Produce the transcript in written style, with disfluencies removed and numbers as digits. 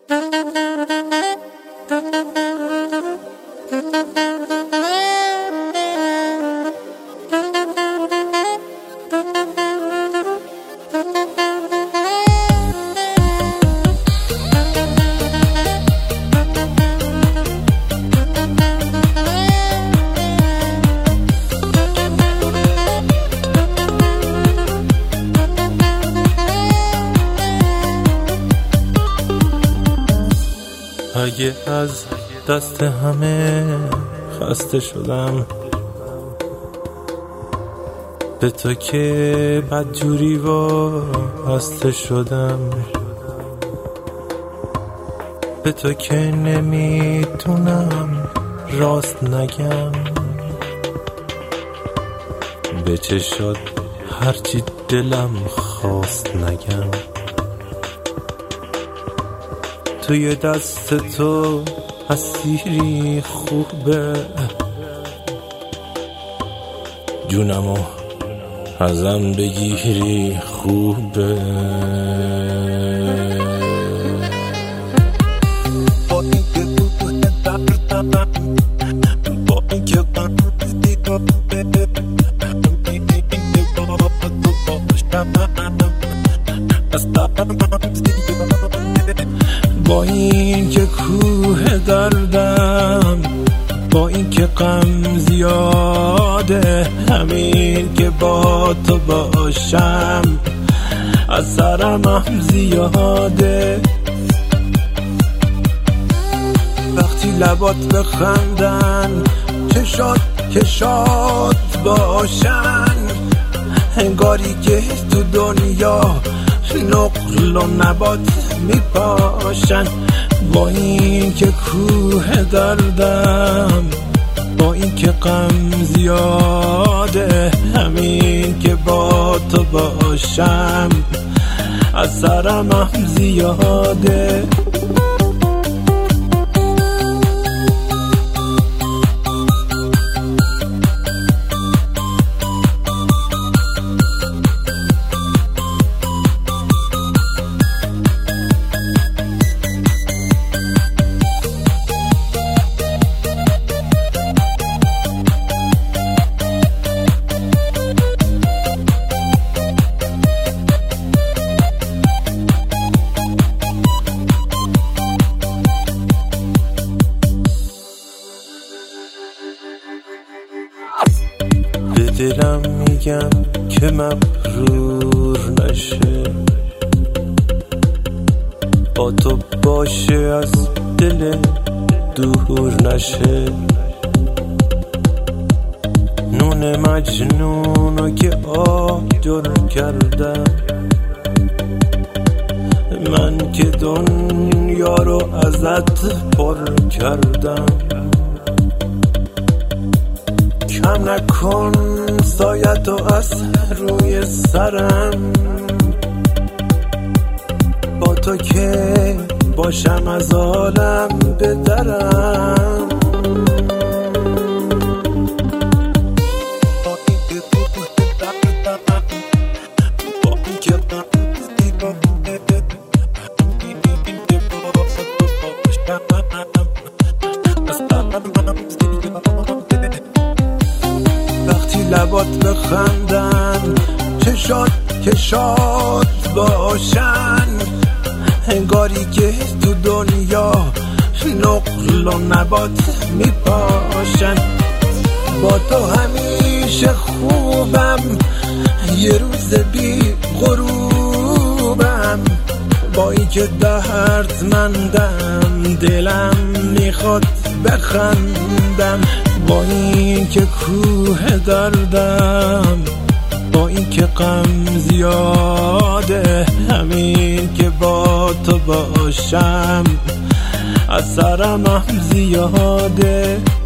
اگه از دست همه خسته شدم، به تو که بدجوری وابسته شدم، به تو که نمیتونم راست نگم، به چشات هرچی دلم خواست نگم. توی دست تو اسیری خوبه، جونمو ازم بگیری خوبه. با اینکه تو دردم، با اینکه من دیدم با این که کوه دردم، با این که غم زیاده، همین که با تو باشم از سرم هم زیاده. وقتی لبات بخندن، چشات کشات باشن، انگاری که تو دنیا نقل و نبات میپاشن. با این که کوه دردم، با این که غم زیاده، همین که با تو باشم از سرم هم زیاده. به دلم میگم که مغرور نشه، با تو باشه از دل دور نشه. نون مجنونو که آجر کردم، من که دنیا رو ازت پر کردم. کم نکن سایتو از روی سرم، با تو که باشم از عالم بدرم. وقتی لبات بخندن، چشات کشات باشن، انگاری که تو دنیا نقل و نبات میپاشن. با تو همیشه خوبم، یه روز بی غروبم، با این که دردمندم دلم میخواد بخندم. با این که کوه دردم، با این که غم زیاده، همین که با تو باشم از سرم هم زیاده.